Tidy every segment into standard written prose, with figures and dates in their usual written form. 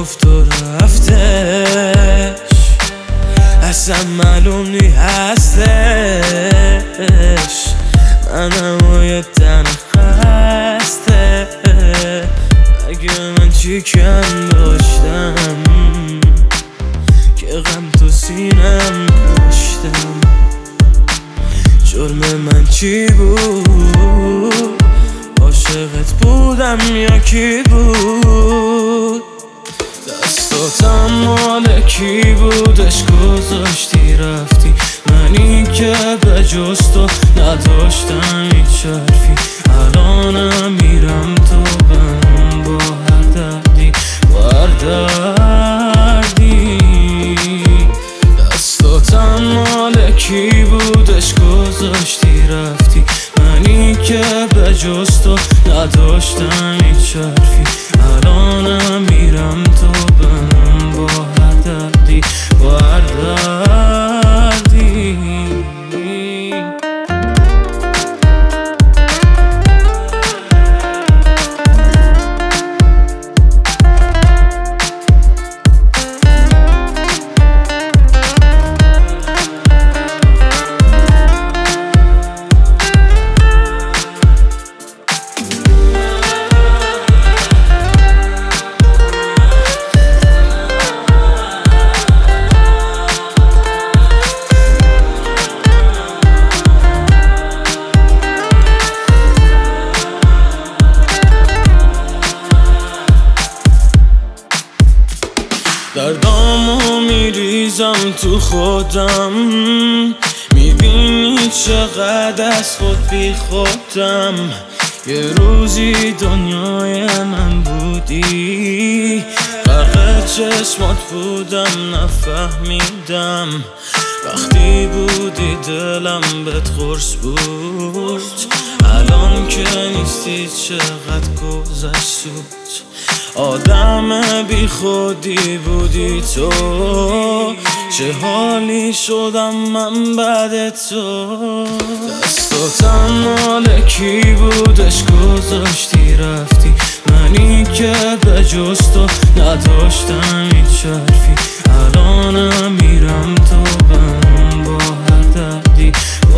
گفت و رفتش، اصلا معلوم نی هستش. منم و یه تن خسته، اگه من چی کم داشتم که غم تو سینم کشتم. جرم من چی بود؟ عاشقت بودم یا کی بود؟ دستاتم مال کی بودش؟ گذاشتی رفتی، منی که به جز تو نداشتم هیچ حرفی. الانم میرم تو بهم با هر دردی دردی. دستاتم مال کی بودش؟ گذاشتی رفتی، منی که به جز تو نداشتم هیچ حرفی. الانم میرم تو بهم با هر دردی دردامو میریزم تو خودم، میبینی چقدر از خود بی خودم. یه روزی دنیای من بودی، غرق چشمات بودم نفهمیدم. وقتی بودی دلم بهت قرص بود، الان که نیستی چقدر گذشت زود. آدم بی خودی بودی تو، چه حالی شدم من بعد تو. دستاتم مال کی بودش؟ گذاشتی رفتی، منی که به جز تو نداشتم هیچ حرفی. الانم میرم تو بهم با هر دردی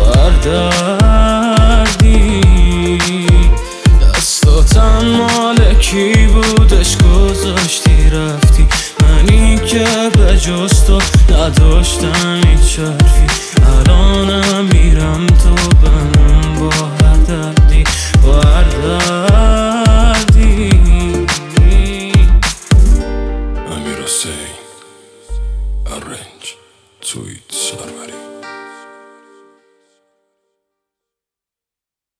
دردی. دستاتم مال کی بودش؟ گذاشتی رفتی، منی که به جز تو نداشتم هیچ حرفی. الانم میرم تو بهم با هر دردی دردی. امیر حسین، arrange توییت سروری.